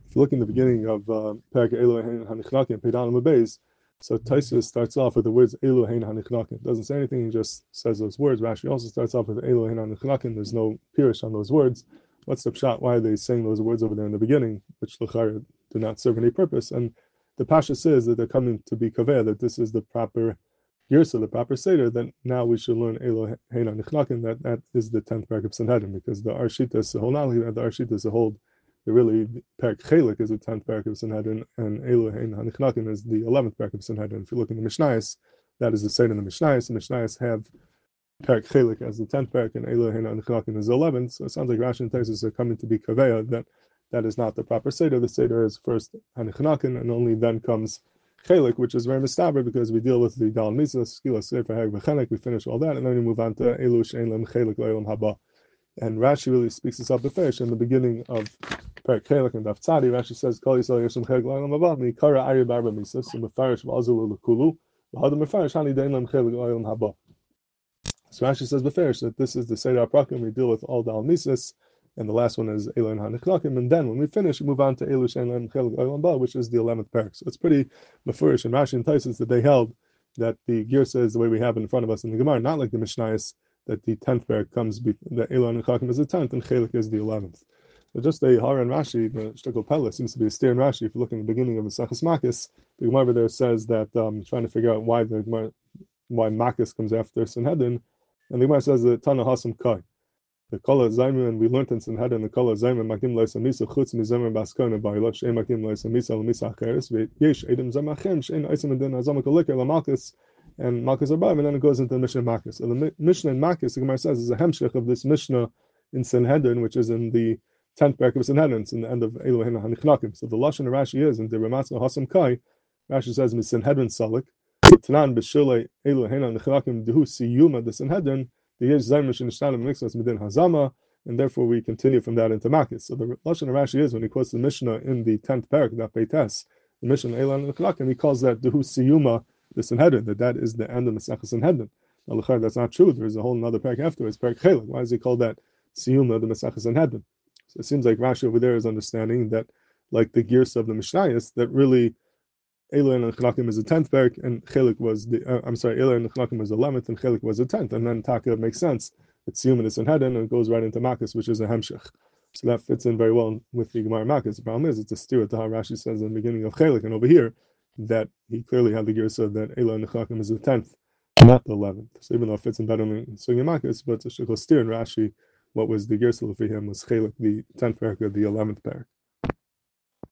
If you look in the beginning of Perek Elohein Hanichnakim, Peidan Mabeis, so Taisus starts off with the words Elohein Hanichnakim. Doesn't say anything, he just says those words. Rashi also starts off with Elohein Hanichnakim. There's no pirush on those words. What's the pshat? Why are they saying those words over there in the beginning, which l'chara do not serve any purpose? And the Pasha says that they're coming to be kaveh, that this is the proper Girsa, the proper Seder, then now we should learn Elohein Hanichnakim, that is the 10th Perek of Sanhedrin, because the Arshitas hold not only that the Arshitas hold, really Perek Chelik is the 10th Perek of Sanhedrin, and Elohein Hanichnakim is the 11th Perek of Sanhedrin. If you look in the Mishnayos, that is the Seder in the Mishnayos. The Mishnayos have Perek Chelik as the 10th Perek, and Elohein Hanichnakim is the 11th. So it sounds like Rashi and Taisus are coming to be kaveya, that is not the proper Seder. The Seder is first Hanichnakim, and only then comes Chelik, which is very mistaber because we deal with the Dal Mitzvah, Skila Sefer Hag V'Chenek, we finish all that, and then we move on to Elu Shein Lem Chelik Le'olam Haba. And Rashi really speaks this up the fish in the beginning of Perek Chelik and Daf Tzadi. Rashi says, Kol Yisrael Yeshim Chelik Le'olam Haba, Mikara Ari Barba Mitzvah, so Mefarish V'Azul L'Kulu, V'Hadam Mefarish Hani Dein Lem Chelik Le'olam Haba. So Rashi says beferish that this is the Seder HaPrakim, we deal with all Dal Mitzvahs, and the last one is Elohein Hanichnakim, and then when we finish, we move on to Elu Shein Lem Chelik Le'olam Haba, which is the 11th Perek. So it's pretty mefurish, and Rashi and Taisus that they held that the Girsa is the way we have it in front of us in the Gemara, not like the Mishnayos, that the 10th Perek comes, that Elohein Hanichnakim is the 10th, and Chelik is the 11th. So just a Har and Rashi, the Shtekol Pella seems to be a steer in Rashi. If you look in the beginning of the Maseches Makos, the Gemara over there says that, trying to figure out why Makos comes after Sanhedrin, and the Gemara says that Tana Hasam Kai. The Kala Zayman, and we learned in Sanhedrin, the Kala Zayman, Makim Leisa Misa, Chutz Mizayman Baskona, Baila, Shein Makim Leisa Misa, Lamisa Acheres, Yesh, Edim Zamachem, Shein Isim and Din Azamak Liker, Lamalkus, and Malkus Arbaim, and then it goes into the Mishnah Makos. So the Mishnah in Makos, the Gemara says, is a hemshech of this Mishnah in Sanhedrin, which is in the 10th Perek of Sanhedrin, it's in the end of Elohein Hanichnakim. So the Lashon of Rashi is, in the Ramatzah Hasam Kai, Rashi says, Mis Sanhedrin Salik, Tanan B'Shulei Elohein Hanichnakim, Dehu Siyuma, the Sanhedrin, and therefore we continue from that into Makos. So the Lashon of Rashi is when he quotes the Mishnah in the 10th Perek, that Beites, the Mishnah Elohein Hanichnakim, he calls that Dehu Siyuma the Sanhedrin, that is the end of Masechah Sanhedrin. Now, that's not true. There's a whole other Perek afterwards, Perek Chelik. Why does he call that Siyuma the Masechah Sanhedrin? So it seems like Rashi over there is understanding that, like the Girsa of the Mishnayos, that really Elohein Hanichnakim is the 10th Perek, and Chelik was Elohein Hanichnakim was the 11th, and Chelik was the 10th, and then Taka makes sense. It's Siyum and Sanhedrin, and it goes right into Makos, which is a Hemshech. So that fits in very well with the Gemara Makos. The problem is, it's a steer to how Rashi says in the beginning of Chelik, and over here, that he clearly had the Girsa that Elohein Hanichnakim is the 10th, not the 11th. So even though it fits in better in Sugya Makos, but it's a steer in Rashi, what was the Girsa for him was Chelik, the 10th Perek, or the 11th Perek.